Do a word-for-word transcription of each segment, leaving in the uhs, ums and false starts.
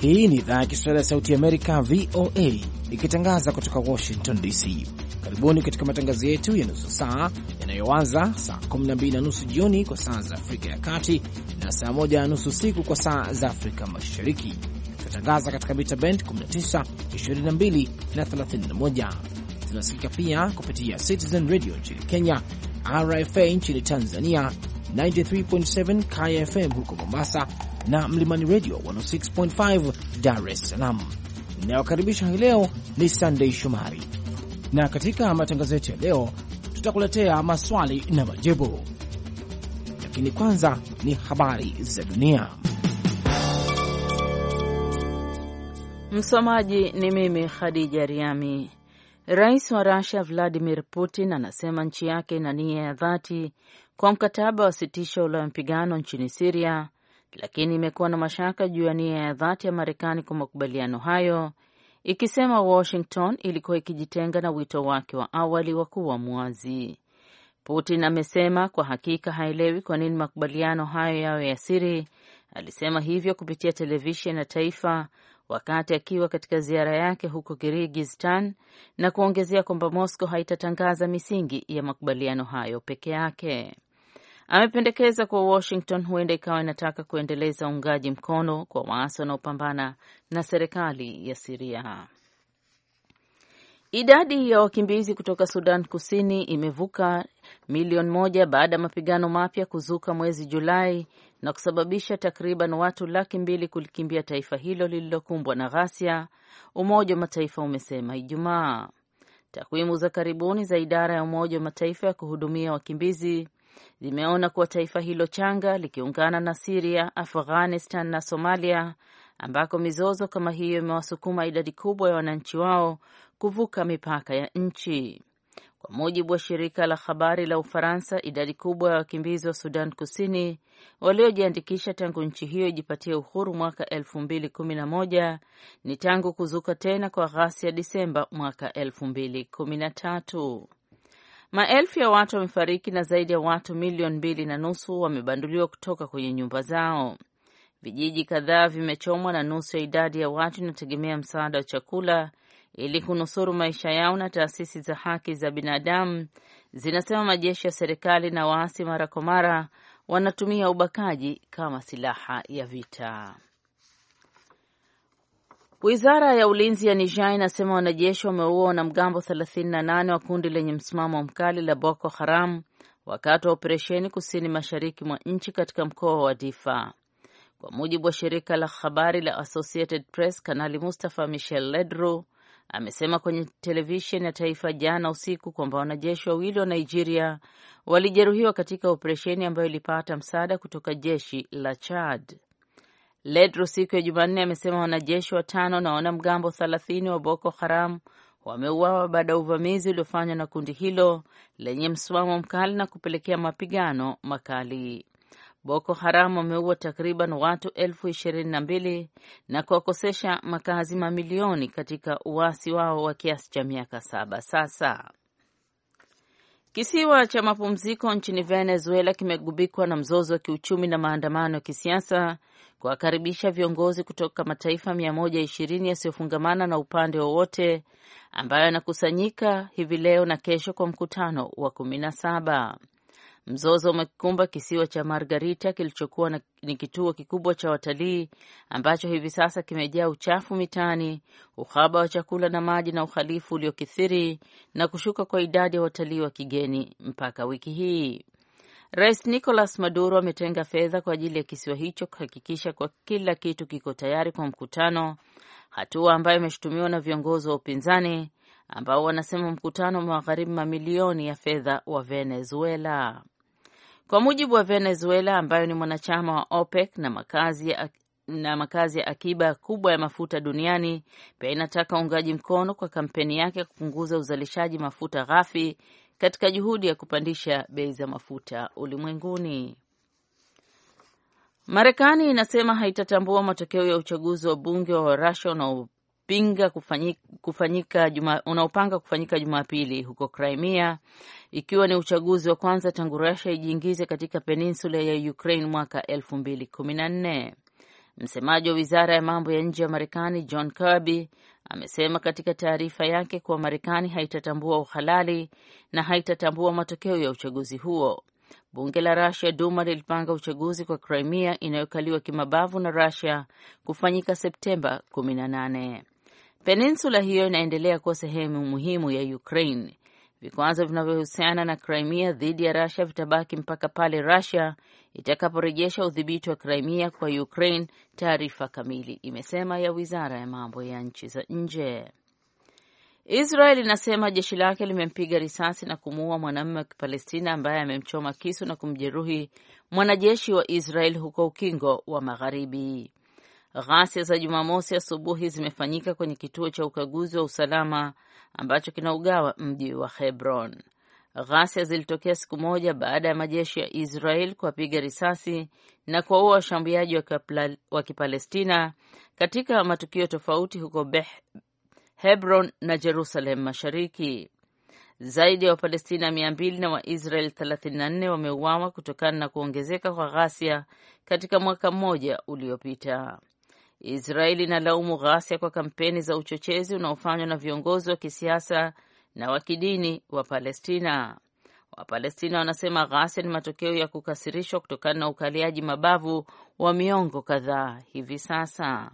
Hii ni idhaa ya Kiswahili ya Sauti ya Amerika, V O A, ikitangaza kutoka Washington D C. Karibuni katika matangazo yetu ya nusu saa yanayoanza saa kumi na mbili na nusu jioni kwa saa za Afrika ya Kati na saa moja na nusu usiku kwa saa za Afrika Mashariki. Tunatangaza katika mita band kumi na tisa, ishirini na mbili na thelathini na moja. Tunasikika pia kupitia Citizen Radio nchini Kenya, R F A nchini Tanzania, tisini na tatu nukta saba K F M huko Mombasa na Mlimani Radio mia moja sita nukta tano Dar es Salaam. Ninayokaribisha hii leo ni Sunday Shomari, na katika matangazo yetu ya leo tutakuletea maswali na majibu, lakini kwanza ni habari za dunia. Msomaji ni mimi Khadija Riami. Rais wa Russia Vladimir Putin anasema nchi yake ina nia ya dhati kwa mkataba wa sitisho la mapigano nchini Syria, lakini imekuwa na mashaka juu ya nia ya dhati ya Marekani kwa makubaliano hayo, ikisema Washington ilikuwa ikijitenga na wito wake wa awali wa kuwa muazi. Putin amesema kwa hakika haelewi kwa nini makubaliano hayo yawe ya siri. Alisema hivyo kupitia televisheni ya taifa wakati akiwa katika ziara yake huko Kyrgyzstan, na kuongezea kwamba Moscow haitatangaza misingi ya makubaliano hayo peke yake. Amependekeza kwa Washington huenda ikawa inataka kuendeleza uungaji mkono kwa waasi wanaopambana na serikali ya Syria. Idadi ya wakimbizi kutoka Sudan Kusini imevuka milioni moja baada ya mapigano mapya kuzuka mwezi Julai na kusababisha takriban watu laki mbili kulikimbia taifa hilo lililokumbwa na ghasia, Umoja wa Mataifa umesema Ijumaa. Takwimu za karibuni za idara ya Umoja wa Mataifa ya kuhudumia wakimbizi zimeona kuwa taifa hilo changa likiungana na Syria, Afghanistan na Somalia, ambako mizozo kama hiyo imewasukuma idadi kubwa ya wananchi wao kuvuka mipaka ya nchi. Kwa mujibu wa shirika la habari la Ufaransa, idadi kubwa ya wakimbizi wa Sudan Kusini waliojiandikisha tangu nchi hiyo ijipatie uhuru mwaka elfu mbili kumi na moja ni tangu kuzuka tena kwa ghasia Disemba mwaka elfu mbili kumi na tatu. Maelfu ya watu wamefariki na zaidi ya watu milioni mbili na nusu wamebanduliwa kutoka kwenye nyumba zao. Vijiji kadhaa vimechomwa na nusu ya idadi ya watu inategemea msaada wa chakula ili kunusuru maisha yao, na taasisi za haki za binadamu zinasema majeshi ya serikali na waasi mara kwa mara wanatumia ubakaji kama silaha ya vita. Wizara ya ulinzi ya Niger inasema wanajeshi wameua wanamgambo thelathini na nane wa kundi lenye msimamo mkali la Boko Haram wakati wa operesheni kusini mashariki mwa nchi katika mkoa wa Difa. Kwa mujibu wa shirika la habari la Associated Press, Kanali Mustafa Michel Ledru amesema kwenye televisheni ya taifa jana usiku kwamba wanajeshi wawili wa Nigeria walijeruhiwa katika operesheni ambayo ilipata msaada kutoka jeshi la Chad. Ledru siku ya Jumanne amesema wanajeshi watano na wanamgambo thelathini wa Boko Haram wameuawa baada ya uvamizi uliofanywa na kundi hilo lenye msimamo mkali na kupelekea mapigano makali. Boko Haram wameua takriban watu elfu ishirini na mbili na kuwakosesha makazi mamilioni katika uasi wao wa kiasi cha miaka saba sasa. Kisiwa cha mapumziko nchini Venezuela kimegubikwa na mzozo wa kiuchumi na maandamano ya kisiasa kuwakaribisha viongozi kutoka mataifa mia moja ishirini yasiyofungamana na upande wowote ambayo yanakusanyika hivi leo na kesho kwa mkutano wa kumi na saba. Mzozo umekumba kisiwa cha Margarita kilichokuwa ni kituo kikubwa cha watalii ambacho hivi sasa kimejaa uchafu mitaani, uhaba wa chakula na maji na uhalifu uliokithiri na kushuka kwa idadi ya watalii wa kigeni mpaka wiki hii. Rais Nicolas Maduro ametenga fedha kwa ajili ya kisiwa hicho kuhakikisha kwa kila kitu kiko tayari kwa mkutano, hatua ambayo imeshutumiwa na viongozi wa upinzani ambao wanasema mkutano umewagharimu mamilioni ya fedha wa Venezuela. Kwa mujibu wa Venezuela ambayo ni mwanachama wa OPEC na makazi ya, na makazi ya akiba kubwa ya mafuta duniani, pia inataka uungaji mkono kwa kampeni yake ya kupunguza uzalishaji mafuta ghafi katika juhudi ya kupandisha bei za mafuta ulimwenguni. Marekani inasema haitatambua matokeo ya uchaguzi wa bunge wa Russia unaopinga kufanyika, kufanyika juma, unaopanga kufanyika Jumapili huko Crimea, ikiwa ni uchaguzi wa kwanza tangu Russia ijiingize katika peninsula ya Ukraine mwaka elfu mbili kumi na nne. Msemaji wa wizara ya mambo ya nje ya Marekani John Kirby amesema katika taarifa yake kuwa Marekani haitatambua uhalali na haitatambua matokeo ya uchaguzi huo. Bunge la Russia Duma lilipanga uchaguzi kwa Crimea inayokaliwa kimabavu na Russia kufanyika Septemba kumi na nane. Peninsula hiyo inaendelea kuwa sehemu muhimu ya Ukraine. Vikwazo vinavyohusiana na Crimea dhidi ya Russia vitabaki mpaka pale Russia itakaporejesha udhibiti wa Crimea kwa Ukraine, taarifa kamili imesema ya Wizara ya Mambo ya Nchi za Nje. Israel inasema jeshi lake limempiga risasi na kumuua mwanamume wa Kipalestina ambaye amemchoma kisu na kumjeruhi mwanajeshi wa Israel huko Ukingo wa Magharibi. Ghasia za Jumamosi asubuhi zimefanyika kwenye kituo cha ukaguzi wa usalama ambacho kinaugawa mji wa Hebron. Ghasia zilitokea siku moja baada ya majeshi ya Israel kuwapiga risasi na kuwaua washambuliaji wa Kipalestina katika matukio tofauti huko Beh Hebron na Jerusalem Mashariki. Zaidi ya Wapalestina mia mbili na Waisrael thelathini na nne wameuawa kutokana na kuongezeka kwa ghasia katika mwaka mmoja uliopita. Israeli inalaumu ghasia kwa kampeni za uchochezi unaofanywa na viongozi wa kisiasa na wa kidini wa Palestina. Wapalestina wanasema ghasia ni matokeo ya kukasirishwa kutokana na ukaliaji mabavu wa miongo kadhaa hivi sasa.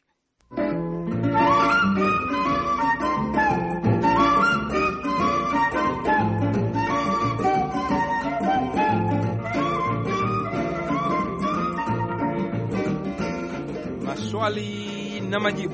Maswali na majibu.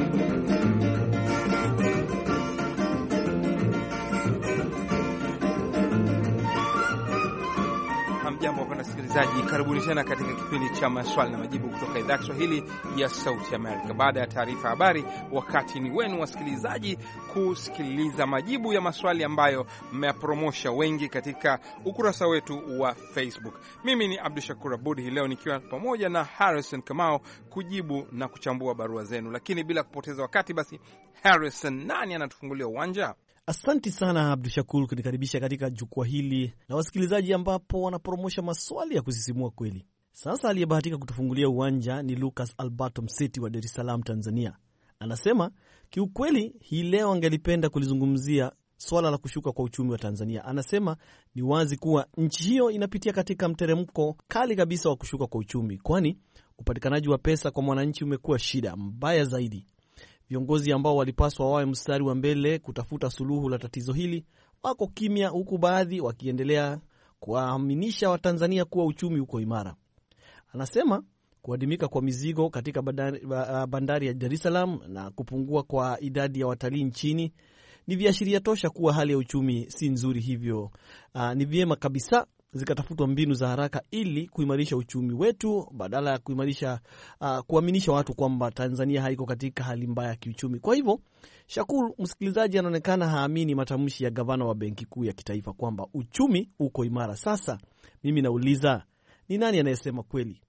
Hamjambo wapenda wasikilizaji, karibuni tena katika kipindi cha maswali na majibu kutoka idhaa ya Kiswahili ya Sauti Amerika. Baada ya taarifa habari, wakati ni wenu wasikilizaji kusikiliza majibu ya maswali ambayo mmeyapromosha wengi katika ukurasa wetu wa Facebook. Mimi ni Abdul Shakur Abud, hii leo nikiwa pamoja na Harrison Kamau kujibu na kuchambua barua zenu. Lakini bila kupoteza wakati, basi Harrison, nani anatufungulia uwanja? Asanti sana Abdu Shakur kunikaribisha katika jukwaa hili na wasikilizaji ambapo wanapromosha maswali ya kusisimua kweli. Sasa aliyebahatika kutufungulia uwanja ni Lucas Alberto Mseti wa Dar es Salaam, Tanzania. Anasema kiukweli hii leo angelipenda kulizungumzia swala la kushuka kwa uchumi wa Tanzania. Anasema ni wazi kuwa nchi hiyo inapitia katika mteremko kali kabisa wa kushuka kwa uchumi, kwani upatikanaji wa pesa kwa mwananchi umekuwa shida mbaya zaidi. Viongozi ambao walipaswa wawe mstari wa mbele kutafuta suluhu la tatizo hili wako kimya, huku baadhi wakiendelea kuwaaminisha Watanzania kuwa uchumi uko imara. Anasema kuadimika kwa mizigo katika bandari, bandari ya Dar es Salaam na kupungua kwa idadi ya watalii nchini ni viashiria tosha kuwa hali ya uchumi si nzuri, hivyo uh, ni vyema kabisa zikatafutwa mbinu za haraka ili kuimarisha uchumi wetu badala ya kuimarisha uh, kuaminisha watu kwamba Tanzania haiko katika hali mbaya ya kiuchumi. Kwa hivyo Shakuru, msikilizaji anaonekana haamini matamshi ya gavana wa Benki Kuu ya Kitaifa kwamba uchumi uko imara. Sasa mimi nauliza, ni nani anayesema kweli?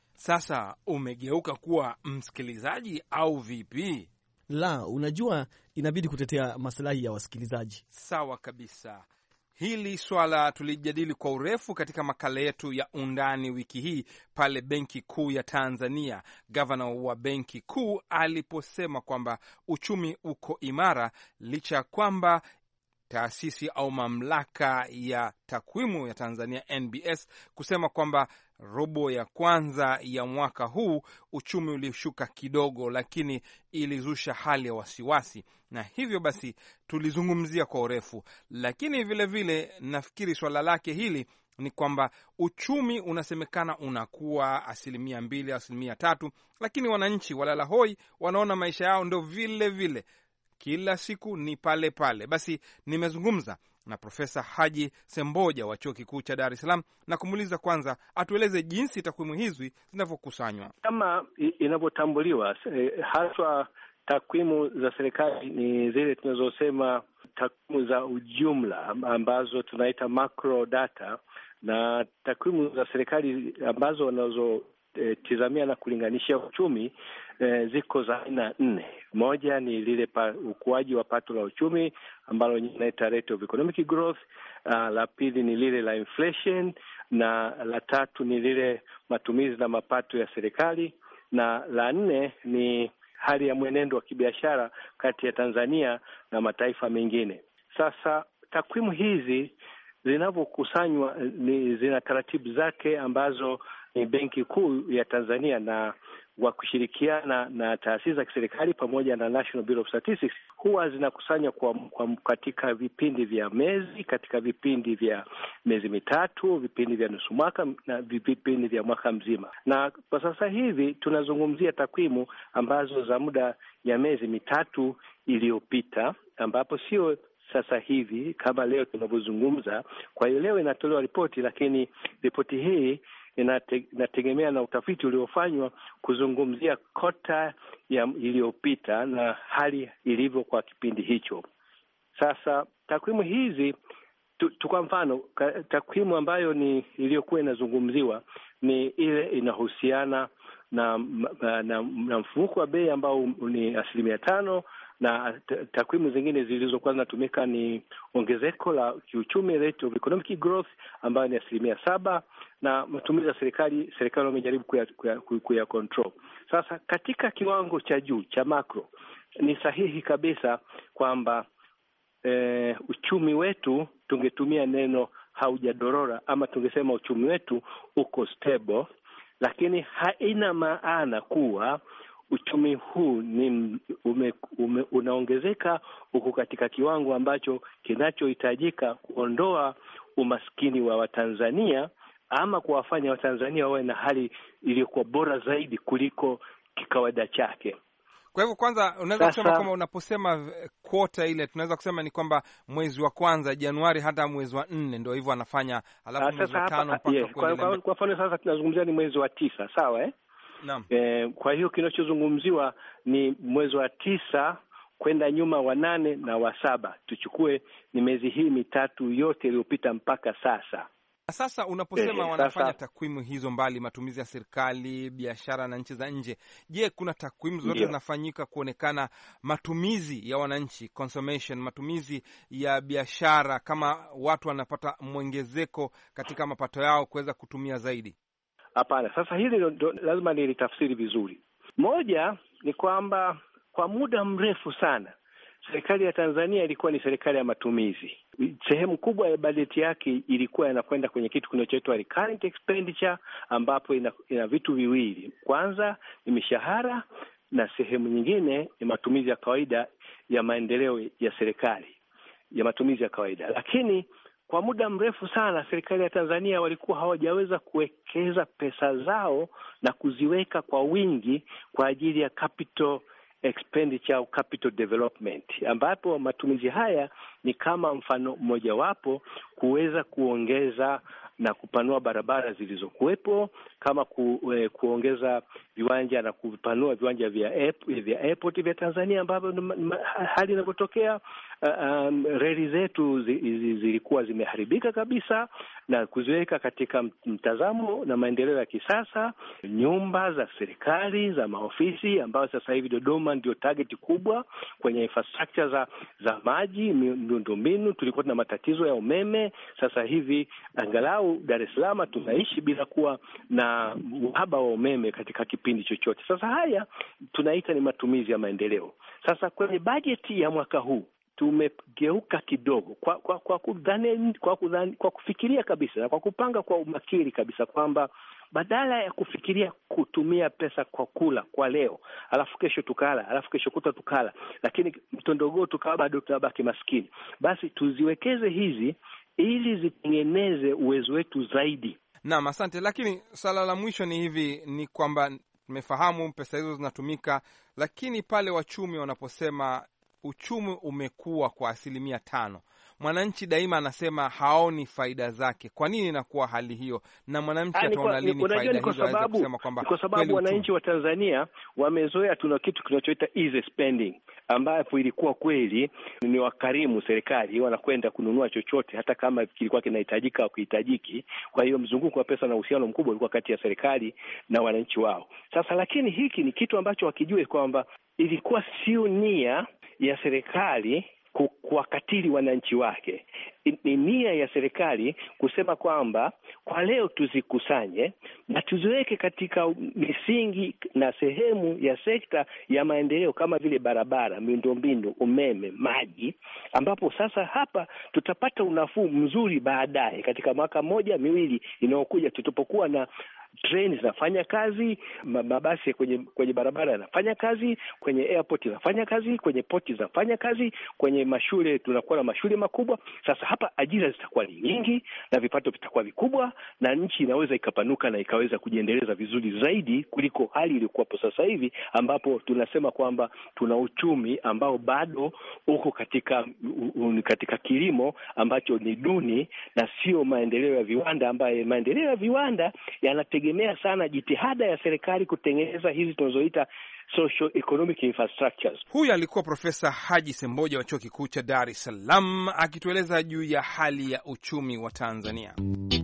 Sasa umegeuka kuwa msikilizaji au vipi? La, unajua inabidi kutetea maslahi ya wasikilizaji. Sawa kabisa. Hili swala tulijadili kwa urefu katika makala yetu ya undani wiki hii pale Benki Kuu ya Tanzania, gavana wa Benki Kuu aliposema kwamba uchumi uko imara licha ya kwamba taasisi au mamlaka ya takwimu ya Tanzania N B S kusema kwamba robo ya kwanza ya mwaka huu uchumi ulishuka kidogo, lakini ilizusha hali ya wasiwasi, na hivyo basi tulizungumzia kwa urefu. Lakini vile vile nafikiri swala lake hili ni kwamba uchumi unasemekana unakuwa asilimia mbili, asilimia tatu, lakini wananchi walala hoi, wanaona maisha yao ndio vile vile, kila siku ni pale pale. Basi nimezungumza na Profesa Haji Semboja wa Chuo Kikuu cha Dar es Salaam na kumuuliza kwanza atueleze jinsi takwimu hizi zinavyokusanywa. Kama inavyotambuliwa, haswa takwimu za serikali ni zile tunazosema takwimu za ujumla ambazo tunaita macro data, na takwimu za serikali ambazo wanazotizamia na kulinganisha uchumi E, ziko za aina nne. Moja ni lile pa, ukuaji wa pato la uchumi ambalo inaita rate of economic growth. Uh, la pili ni lile la inflation, na la tatu ni lile matumizi na mapato ya serikali, na la nne ni hali ya mwenendo wa kibiashara kati ya Tanzania na mataifa mengine. Sasa takwimu hizi zinavyokusanywa ni zina taratibu zake ambazo ni Benki Kuu ya Tanzania na wa kushirikiana na taasisi za kiserikali pamoja na National Bureau of Statistics huwa zinakusanya kwa, kwa katika vipindi vya mwezi, katika vipindi vya miezi mitatu, vipindi vya nusu mwaka na vipindi vya mwaka mzima. Na kwa sasa hivi tunazungumzia takwimu ambazo za muda ya miezi mitatu iliyopita, ambapo sio sasa hivi kama leo tunavyozungumza. Kwa hiyo leo inatolewa ripoti, lakini ripoti hii inate, inategemea na utafiti uliofanywa kuzungumzia kota ya iliyopita na hali ilivyo kwa kipindi hicho. Sasa takwimu hizi tu, tu kwa mfano takwimu ambayo ni iliyokuwa inazungumziwa ni ile inahusiana na na, na, na mfumuko wa bei ambao ni asilimia tano, na takwimu zingine zilizokuwa zinatumika ni ongezeko la kiuchumi, rate of economic growth, ambayo ni asilimia saba, na matumizi ya serikali serikali wamejaribu kuya, kuya, kuya control. Sasa katika kiwango cha juu cha macro ni sahihi kabisa kwamba eh, uchumi wetu, tungetumia neno haujadorora ama tungesema uchumi wetu uko stable, lakini haina maana kuwa uchumi huu ni ume, ume, unaongezeka huko katika kiwango ambacho kinachohitajika kuondoa umaskini wa Watanzania ama kuwafanya Watanzania wawe na hali iliyokuwa bora zaidi kuliko kikawaida chake. Kwa hivyo kwanza unaweza kusema kama unaposema quota ile tunaweza kusema ni kwamba mwezi wa kwanza Januari hata mwezi wa nne ndio hivyo anafanya, alafu mwezi wa tano mpaka yes, kwa, kwa, kwa mfano sasa tunazungumzia ni mwezi wa tisa, sawa eh? Naam. Eh, kwa hiyo kinachozungumziwa ni mwezi wa tisa kwenda nyuma wa nane na wa saba. Tuchukue ni miezi hii mitatu yote iliyopita mpaka sasa. Sasa unaposema eh, wanafanya sasa takwimu hizo mbali, matumizi ya serikali, biashara na nchi za nje, je, kuna takwimu zote zinafanyika kuonekana matumizi ya wananchi, consumption, matumizi ya biashara, kama watu wanapata mwongezeko katika mapato yao kuweza kutumia zaidi? Hapana. Sasa hili ndo lazima nilitafsiri vizuri. Moja ni kwamba kwa muda mrefu sana serikali ya Tanzania ilikuwa ni serikali ya matumizi. Sehemu kubwa ya bajeti yake ilikuwa inakwenda kwenye kitu kinachoitwa recurrent expenditure, ambapo ina, ina vitu viwili. Kwanza ni mishahara na sehemu nyingine ni matumizi ya kawaida ya maendeleo ya serikali, ya matumizi ya kawaida. Lakini kwa muda mrefu sana serikali ya Tanzania walikuwa hawajaweza kuwekeza pesa zao na kuziweka kwa wingi kwa ajili ya capital expenditure au capital development, ambapo matumizi haya ni kama mfano mmojawapo kuweza kuongeza na kupanua barabara zilizokuwepo, kama ku, eh, kuongeza viwanja na kupanua viwanja vya airp, vya airport vya Tanzania, ambapo hali inapotokea uh, um, reli zetu zi, zi, zilikuwa zimeharibika kabisa, na kuziweka katika mtazamo na maendeleo ya kisasa, nyumba za serikali za maofisi, ambayo sasa hivi Dodoma ndio target kubwa kwenye infrastructure za za maji, miundombinu. Tulikuwa na matatizo ya umeme, sasa hivi angalau Dar es Salaam tunaishi bila kuwa na uhaba wa umeme katika kipindi chochote. Sasa haya tunaita ni matumizi ya maendeleo. Sasa kwenye bajeti ya mwaka huu tumegeuka kidogo kwa kwa kwa kudhani, kwa kudhani, kwa kufikiria kabisa na kwa kupanga kwa umakini kabisa kwamba badala ya kufikiria kutumia pesa kwa kula kwa leo, alafu kesho tukala, alafu kesho kuta tukala, lakini mtondogoo tukawa bado tutabaki maskini, basi tuziwekeze hizi ili zitengeneze uwezo wetu zaidi. Naam, asante. Lakini swala la mwisho ni hivi, ni kwamba tumefahamu pesa hizo zinatumika, lakini pale wachumi wanaposema uchumi umekuwa kwa asilimia tano, mwananchi daima anasema haoni faida zake. Kwa nini inakuwa hali hiyo? Na mwananchi ataona lini faida hizo aweze kusema kwamba kwa sababu wananchi wa Tanzania wamezoea tuna kitu kinachoita easy spending, ambapo ilikuwa kweli ni wakarimu serikali, wanakwenda kununua chochote hata kama kilikuwa kinahitajika au kuhitajiki. Kwa hiyo mzunguko wa pesa na uhusiano mkubwa ulikuwa kati ya serikali na wananchi wao. Sasa lakini hiki ni kitu ambacho wakijue kwamba ilikuwa sio nia ya serikali kuwakatili wananchi wake. Ni nia ya serikali kusema kwamba kwa leo tuzikusanye na tuziweke katika misingi na sehemu ya sekta ya maendeleo kama vile barabara, miundombinu, umeme, maji, ambapo sasa hapa tutapata unafuu mzuri baadaye katika mwaka mmoja miwili inayokuja, tutapokuwa na treni zinafanya kazi, mabasi kwenye kwenye barabara yanafanya kazi, kwenye airport yanafanya kazi, kwenye port zinafanya kazi, kwenye mashule tunakuwa na mashule makubwa. Sasa hapa ajira zitakuwa ni nyingi na vipato vitakuwa vikubwa, na nchi inaweza ikapanuka na ikaweza kujiendeleza vizuri zaidi kuliko hali iliyokuwapo sasa hivi, ambapo tunasema kwamba tuna uchumi ambao bado uko katika un, katika kilimo ambacho ni duni na sio maendeleo ya viwanda, ambaye maendeleo ya viwanda yanate tegemea sana jitihada ya serikali kutengeneza hizi tunazoita social economic infrastructures. Huyu alikuwa Profesa Haji Semboja wa Chuo Kikuu cha Dar es Salaam akitueleza juu ya hali ya uchumi wa Tanzania.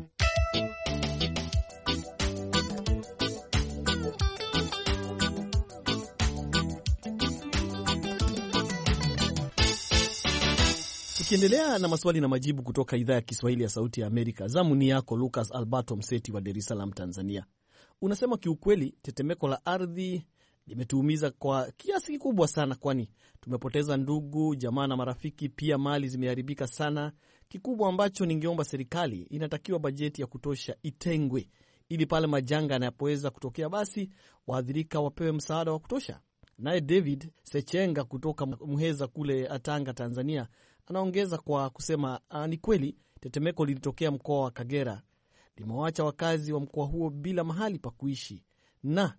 Tukiendelea na maswali na majibu kutoka idhaa ya Kiswahili ya Sauti ya Amerika, zamu ni yako Lucas Alberto Mseti wa Dar es Salaam, Tanzania. Unasema kiukweli tetemeko la ardhi limetuumiza kwa kiasi kikubwa sana, kwani tumepoteza ndugu, jamaa na marafiki, pia mali zimeharibika sana. Kikubwa ambacho ningeomba serikali, inatakiwa bajeti ya kutosha itengwe ili pale majanga yanapoweza kutokea basi waathirika wapewe msaada wa kutosha. Naye David Sechenga kutoka Muheza kule Atanga, Tanzania, anaongeza kwa kusema ni kweli tetemeko lilitokea mkoa wa Kagera, limewaacha wakazi wa mkoa huo bila mahali pa kuishi na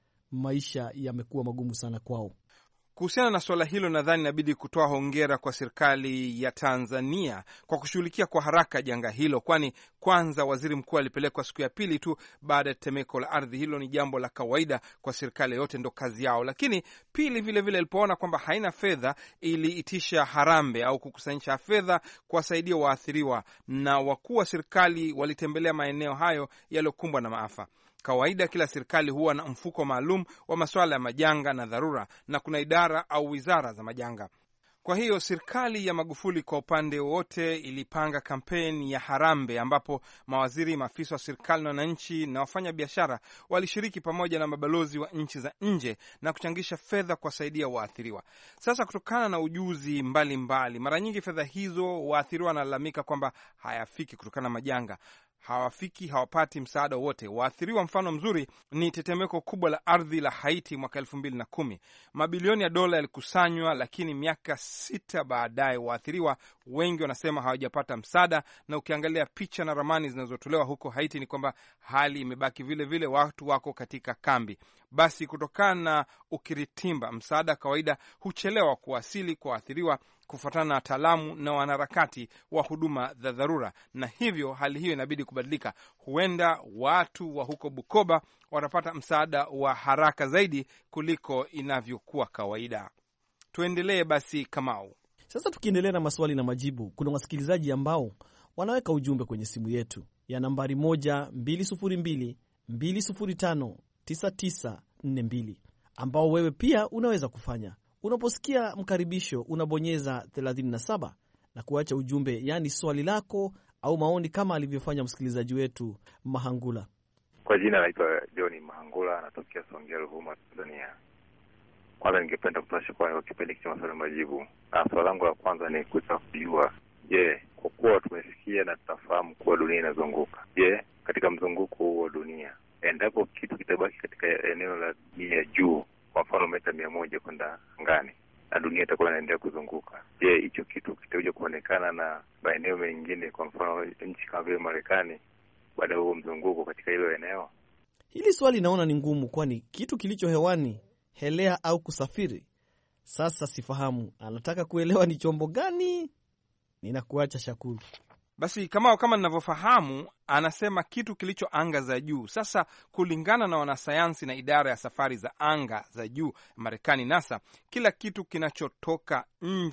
maisha yamekuwa magumu sana kwao. Kuhusiana na suala hilo, nadhani inabidi kutoa hongera kwa serikali ya Tanzania kwa kushughulikia kwa haraka janga hilo, kwani kwanza waziri mkuu alipelekwa siku ya pili tu baada ya tetemeko la ardhi. Hilo ni jambo la kawaida kwa serikali yote, ndo kazi yao. Lakini pili, vile vile ilipoona kwamba haina fedha, iliitisha harambe au kukusanyisha fedha kuwasaidia waathiriwa, na wakuu wa serikali walitembelea maeneo hayo yaliyokumbwa na maafa. Kawaida kila serikali huwa na mfuko maalum wa masuala ya majanga na dharura, na kuna idara au wizara za majanga. Kwa hiyo serikali ya Magufuli kwa upande wote ilipanga kampeni ya harambe, ambapo mawaziri, maafisa wa serikali na wananchi na wafanya biashara walishiriki pamoja na mabalozi wa nchi za nje na kuchangisha fedha kuwasaidia waathiriwa. Sasa kutokana na ujuzi mbalimbali mbali, mara nyingi fedha hizo waathiriwa wanalalamika kwamba hayafiki kutokana na majanga. Hawafiki, hawapati msaada wote. Waathiriwa mfano mzuri ni tetemeko kubwa la ardhi la Haiti mwaka elfu mbili na kumi. Mabilioni ya dola yalikusanywa, lakini miaka sita baadaye waathiriwa wengi wanasema hawajapata msaada, na ukiangalia picha na ramani zinazotolewa huko Haiti ni kwamba hali imebaki vile vile, watu wako katika kambi. Basi kutokana na ukiritimba, msaada kawaida huchelewa kuwasili kwa waathiriwa kufuatana na wataalamu na wanaharakati wa huduma za dharura, na hivyo hali hiyo inabidi kubadilika. Huenda watu wa huko Bukoba watapata msaada wa haraka zaidi kuliko inavyokuwa kawaida. Tuendelee basi, Kamau. Sasa tukiendelea na maswali na majibu, kuna wasikilizaji ambao wanaweka ujumbe kwenye simu yetu ya nambari moja mbili sufuri mbili mbili sufuri tano tisa tisa nne mbili, ambao wewe pia unaweza kufanya. Unaposikia mkaribisho unabonyeza thelathini na saba na kuacha ujumbe, yani swali lako au maoni, kama alivyofanya msikilizaji wetu Mahangula. Kwa jina naitwa John Mahangula, natokea Songea, Ruvuma, Tanzania. Kwanza ningependa kutoa shukrani kwa kipindi cha maswali majibu. Na swali langu la kwanza ni kutaka kujua, je, kwa kuwa tumesikia na tutafahamu kuwa dunia inazunguka, je, katika mzunguko wa dunia, endapo kitu kitabaki katika eneo la dunia juu, kwa mfano mita mia moja kwenda angani, na dunia itakuwa inaendelea kuzunguka, je, hicho kitu kitakuja kuonekana na maeneo mengine, kwa mfano nchi kama vile Marekani, baada ya huo mzunguko katika hilo eneo? Hili swali naona ni ngumu, kwani kitu kilicho hewani, helea au kusafiri. Sasa sifahamu anataka kuelewa ni chombo gani. Ninakuacha Shakuru. Basi kama kama ninavyofahamu, anasema kitu kilicho anga za juu. Sasa kulingana na wanasayansi na idara ya safari za anga za juu Marekani, NASA, kila kitu kinachotoka nje ya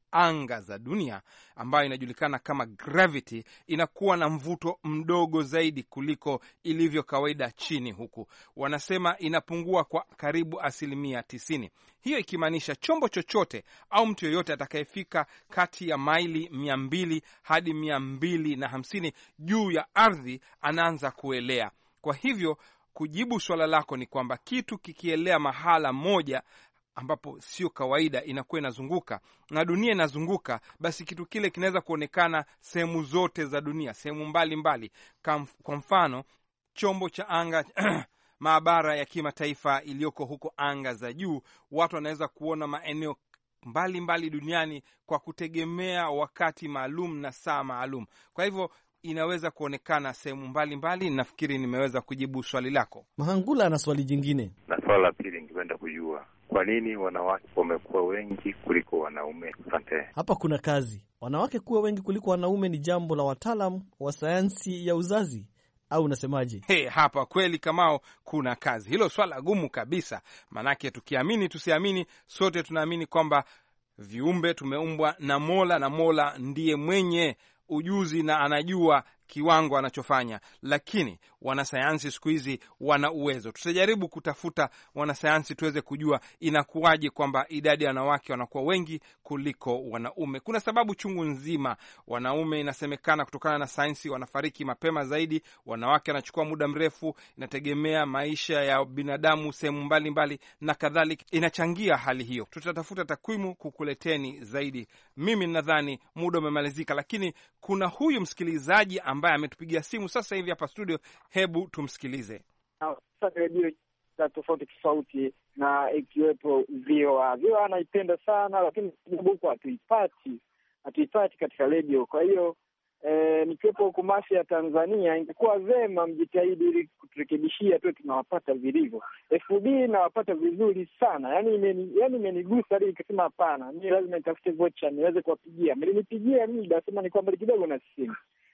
anga za dunia ambayo inajulikana kama gravity inakuwa na mvuto mdogo zaidi kuliko ilivyo kawaida chini huku. Wanasema inapungua kwa karibu asilimia tisini. Hiyo ikimaanisha chombo chochote au mtu yoyote atakayefika kati ya maili mia mbili hadi mia mbili na hamsini juu ya ardhi anaanza kuelea. Kwa hivyo kujibu swala lako ni kwamba kitu kikielea mahala moja ambapo sio kawaida, inakuwa inazunguka na dunia inazunguka, basi kitu kile kinaweza kuonekana sehemu zote za dunia, sehemu mbalimbali. Kwa mfano, chombo cha anga maabara ya kimataifa iliyoko huko anga za juu, watu wanaweza kuona maeneo mbalimbali mbali duniani kwa kutegemea wakati maalum na saa maalum. Kwa hivyo inaweza kuonekana sehemu mbalimbali. Nafikiri nimeweza kujibu swali lako. Mahangula ana swali jingine. Na swala la pili ningependa kujua kwa nini wanawake wamekuwa wengi kuliko wanaume? Asante. Hapa kuna kazi. Wanawake kuwa wengi kuliko wanaume ni jambo la wataalamu wa sayansi ya uzazi au unasemaje? Hey, hapa kweli Kamao kuna kazi. Hilo swala gumu kabisa. Manake tukiamini tusiamini, sote tunaamini kwamba viumbe tumeumbwa na Mola na Mola ndiye mwenye ujuzi na anajua kiwango anachofanya, lakini wanasayansi siku hizi wana uwezo. Tutajaribu kutafuta wanasayansi tuweze kujua inakuwaje kwamba idadi ya wanawake wanakuwa wengi kuliko wanaume. Kuna sababu chungu nzima. Wanaume inasemekana kutokana na sayansi wanafariki mapema zaidi, wanawake wanachukua muda mrefu, inategemea maisha ya binadamu sehemu mbalimbali na kadhalika, inachangia hali hiyo. Tutatafuta takwimu kukuleteni zaidi. Mimi nadhani muda umemalizika, lakini kuna huyu msikilizaji ambaye ametupigia simu sasa hivi hapa studio. Hebu tumsikilize. Sasa redio za tofauti tofauti na ikiwepo V O A. V O A anaipenda sana, lakini huko hatuipati, hatuipati katika redio. Kwa hiyo e, nikiwepo huko Mafia ya Tanzania, ingekuwa vema mjitahidi ili kuturekebishia tu tunawapata vilivyo. F B nawapata vizuri sana. Yaani imeni yaani imenigusa hadi nikasema hapana, mimi lazima nitafute vocha niweze kuwapigia. Mlinipigia mimi nasema ni kwamba kidogo na simu.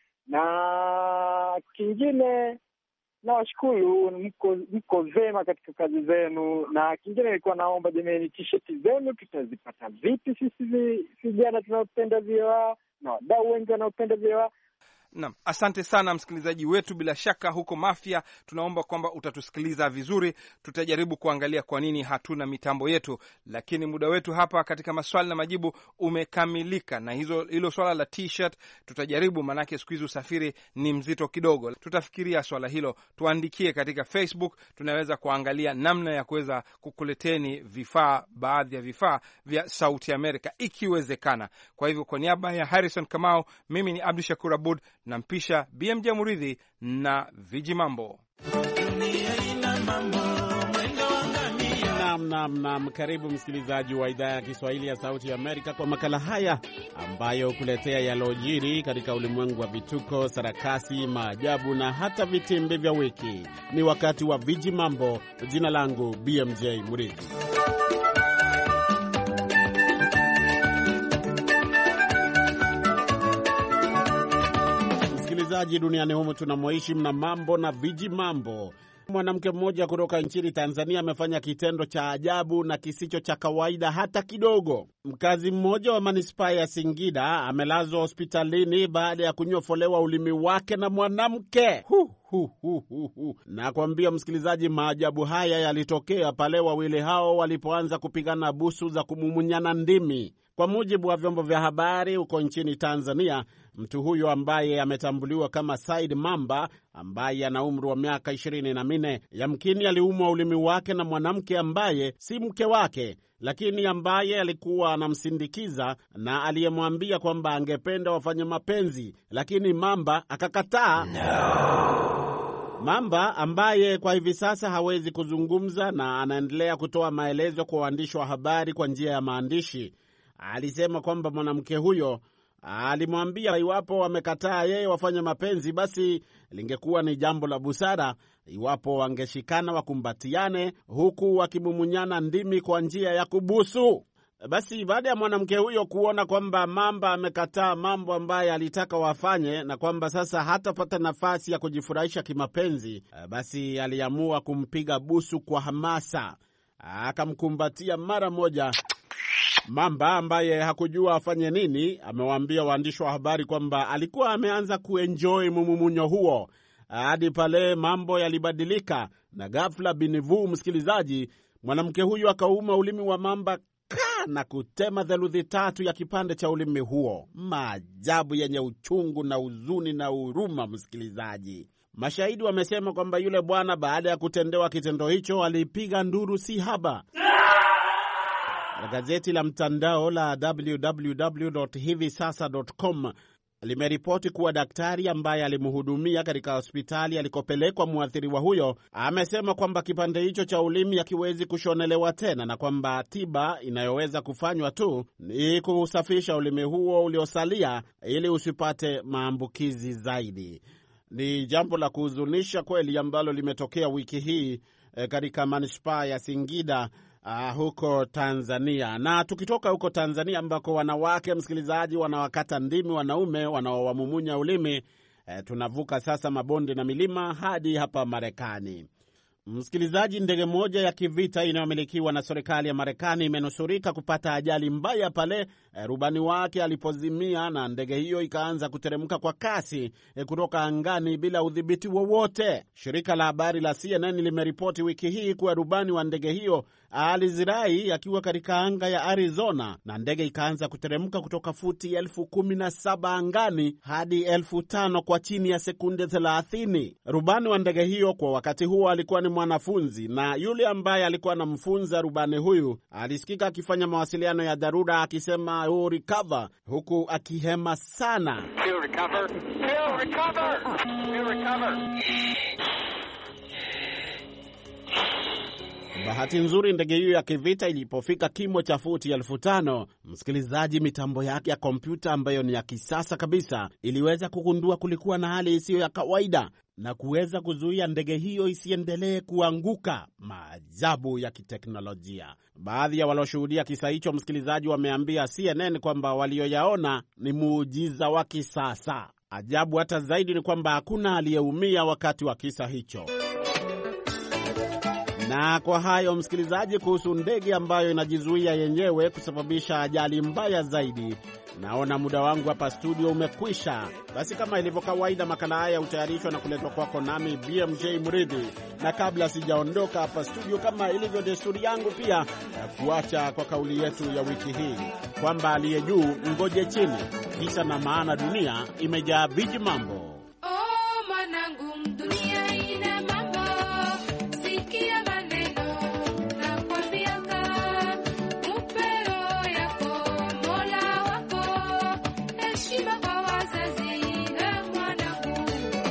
Na kingine nawashukuru, mko mko vema katika kazi zenu. Na kingine nilikuwa naomba jamani, t-shirt zenu tutazipata vipi sisi vijana tunaopenda V O A na wadau wengi wanaopenda V O A? Naam, asante sana msikilizaji wetu. Bila shaka huko Mafia tunaomba kwamba utatusikiliza vizuri. Tutajaribu kuangalia kwa nini hatuna mitambo yetu, lakini muda wetu hapa katika maswali na majibu umekamilika. Na hizo hilo swala la t-shirt tutajaribu, manake siku hizi usafiri ni mzito kidogo. Tutafikiria swala hilo, tuandikie katika Facebook, tunaweza kuangalia namna ya kuweza kukuleteni vifaa, baadhi ya vifaa vya Sauti ya Amerika ikiwezekana. Kwa hivyo kwa niaba ya Harrison Kamau, mimi ni Abdul Shakur Abud na mpisha B M J Muridhi na Viji Mambo. Naam, naam, naam. Karibu msikilizaji wa idhaa ya Kiswahili ya Sauti ya Amerika kwa makala haya ambayo kuletea yalojiri katika ulimwengu wa vituko, sarakasi, maajabu na hata vitimbi vya wiki. Ni wakati wa Viji Mambo. Jina langu B M J Muridhi. Duniani humu tunamoishi mna mambo na Viji Mambo. Mwanamke mmoja kutoka nchini Tanzania amefanya kitendo cha ajabu na kisicho cha kawaida hata kidogo. Mkazi mmoja wa manispaa ya Singida amelazwa hospitalini baada ya kunyofolewa ulimi wake na mwanamke. Hu, hu, hu, hu, hu. Na kuambia msikilizaji, maajabu haya yalitokea pale wawili hao walipoanza kupigana busu za kumumunyana ndimi. Kwa mujibu wa vyombo vya habari huko nchini Tanzania, mtu huyo ambaye ametambuliwa kama Said Mamba, ambaye ana umri wa miaka ishirini na minne, yamkini aliumwa ulimi wake na mwanamke ambaye si mke wake, lakini ambaye alikuwa anamsindikiza na aliyemwambia kwamba angependa wafanye mapenzi, lakini Mamba akakataa. No. Mamba ambaye kwa hivi sasa hawezi kuzungumza na anaendelea kutoa maelezo kwa waandishi wa habari kwa njia ya maandishi, alisema kwamba mwanamke huyo alimwambia iwapo wamekataa yeye wafanye mapenzi, basi lingekuwa ni jambo la busara iwapo wangeshikana wakumbatiane huku wakimumunyana ndimi kwa njia ya kubusu. Basi baada ya mwanamke huyo kuona kwamba Mamba amekataa mambo ambayo alitaka wafanye na kwamba sasa hatapata nafasi ya kujifurahisha kimapenzi, basi aliamua kumpiga busu kwa hamasa. Akamkumbatia mara moja Mamba ambaye hakujua afanye nini amewaambia waandishi wa habari kwamba alikuwa ameanza kuenjoy mumumunyo huo hadi pale mambo yalibadilika, na ghafla binivu, msikilizaji, mwanamke huyu akauma ulimi wa mamba ka na kutema theluthi tatu ya kipande cha ulimi huo. Maajabu yenye uchungu na huzuni na huruma, msikilizaji. Mashahidi wamesema kwamba yule bwana baada ya kutendewa kitendo hicho alipiga nduru si haba. Gazeti la mtandao la w w w dot hivi sasa dot com limeripoti kuwa daktari ambaye alimhudumia katika hospitali alikopelekwa muathiriwa huyo amesema kwamba kipande hicho cha ulimi hakiwezi kushonelewa tena, na kwamba tiba inayoweza kufanywa tu ni kusafisha ulimi huo uliosalia ili usipate maambukizi zaidi. Ni jambo la kuhuzunisha kweli ambalo limetokea wiki hii e, katika manispaa ya Singida Uh, huko Tanzania. Na tukitoka huko Tanzania ambako wanawake, msikilizaji, wanawakata ndimi wanaume wanaowamumunya ulimi, eh, tunavuka sasa mabonde na milima hadi hapa Marekani. Msikilizaji, ndege moja ya kivita inayomilikiwa na serikali ya Marekani imenusurika kupata ajali mbaya pale eh, rubani wake alipozimia na ndege hiyo ikaanza kuteremka kwa kasi eh, kutoka angani bila udhibiti wowote. Shirika la habari la C N N limeripoti wiki hii kuwa rubani wa ndege hiyo alizirai akiwa katika anga ya Arizona, na ndege ikaanza kuteremka kutoka futi elfu kumi na saba angani hadi elfu tano kwa chini ya sekunde thelathini. Rubani wa ndege hiyo kwa wakati huo alikuwa ni mwanafunzi, na yule ambaye alikuwa anamfunza rubani huyu alisikika akifanya mawasiliano ya dharura akisema "Oh, recover," huku akihema sana. He'll recover. He'll recover. He'll recover. Bahati nzuri ndege hiyo ya kivita ilipofika kimo cha futi elfu tano, msikilizaji, mitambo yake ya kompyuta ambayo ni ya kisasa kabisa iliweza kugundua kulikuwa na hali isiyo ya kawaida na kuweza kuzuia ndege hiyo isiendelee kuanguka. Maajabu ya kiteknolojia. Baadhi ya walioshuhudia kisa hicho, msikilizaji, wameambia C N N kwamba walioyaona ni muujiza wa kisasa. Ajabu hata zaidi ni kwamba hakuna aliyeumia wakati wa kisa hicho. Na kwa hayo, msikilizaji, kuhusu ndege ambayo inajizuia yenyewe kusababisha ajali mbaya zaidi, naona muda wangu hapa studio umekwisha. Basi kama ilivyo kawaida, makala haya hutayarishwa na kuletwa kwako nami B M J Mridhi. Na kabla sijaondoka hapa studio, kama ilivyo desturi yangu, pia na kuacha kwa kauli yetu ya wiki hii kwamba aliye juu ngoje chini. Kisa na maana, dunia imejaa viji mambo. Oh, manangu, dunia ina mambo. Sikia maneno na kwambiaka, upero yako Mola wako, heshima kwa wazazi na mwanangu.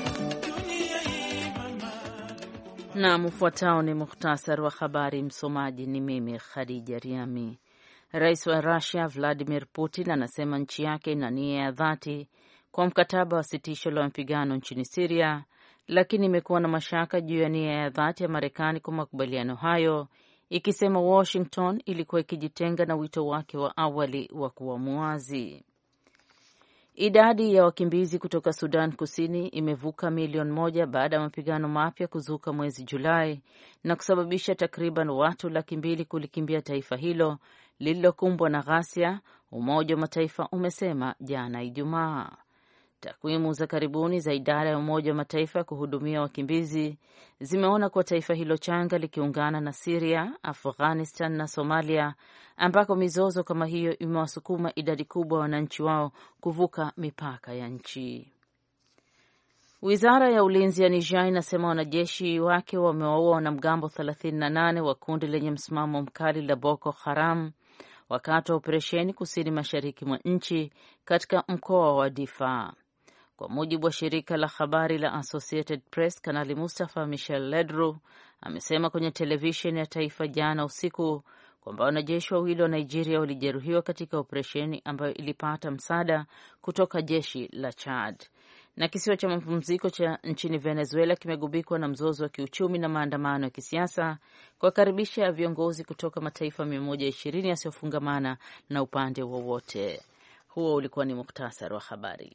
Na mfuatao ni muhtasari wa habari. Msomaji ni mimi Khadija Riami. Rais wa Russia Vladimir Putin anasema nchi yake ina nia ya dhati kwa mkataba wa sitisho la mapigano nchini Syria, lakini imekuwa na mashaka juu ya nia ya dhati ya Marekani kwa makubaliano hayo, ikisema Washington ilikuwa ikijitenga na wito wake wa awali wa kuwa muwazi. Idadi ya wakimbizi kutoka Sudan Kusini imevuka milioni moja baada ya mapigano mapya kuzuka mwezi Julai na kusababisha takriban watu laki mbili kulikimbia taifa hilo lililokumbwa na ghasia, Umoja wa Mataifa umesema jana Ijumaa. Takwimu za karibuni za idara ya Umoja wa Mataifa ya kuhudumia wakimbizi zimeona kuwa taifa hilo changa likiungana na Syria, Afghanistan na Somalia, ambako mizozo kama hiyo imewasukuma idadi kubwa ya wananchi wao kuvuka mipaka ya nchi. Wizara ya ulinzi ya Niger inasema wanajeshi wake wamewaua wanamgambo thelathini na nane wa kundi lenye msimamo mkali la Boko Haram wakati wa operesheni kusini mashariki mwa nchi katika mkoa wa Difa. Kwa mujibu wa shirika la habari la Associated Press, Kanali Mustafa Michel Ledru amesema kwenye televisheni ya taifa jana usiku kwamba wanajeshi wawili wa Nigeria walijeruhiwa katika operesheni ambayo ilipata msaada kutoka jeshi la Chad. Na kisiwa cha mapumziko cha nchini Venezuela kimegubikwa na mzozo wa kiuchumi na maandamano ya kisiasa kwa karibisha viongozi kutoka mataifa mia moja ishirini yasiyofungamana na upande wowote. Huo ulikuwa ni muktasari wa habari.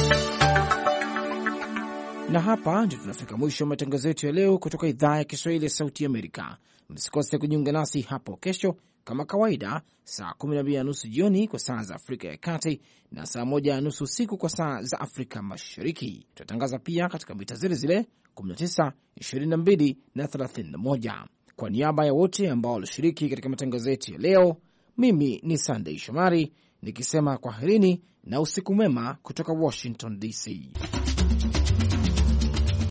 Na hapa ndio tunafika mwisho wa matangazo yetu ya leo kutoka idhaa ya Kiswahili ya Sauti Amerika. Msikose kujiunga nasi hapo kesho kama kawaida saa kumi na mbili na nusu jioni kwa saa za Afrika ya Kati na saa moja na nusu usiku kwa saa za Afrika Mashariki. Tutatangaza pia katika mita zile zile kumi na tisa, ishirini na mbili na thelathini na moja. Kwa niaba ya wote ambao walishiriki katika matangazo yetu ya leo, mimi ni Sunday Shomari nikisema kwaherini na usiku mwema kutoka Washington D C.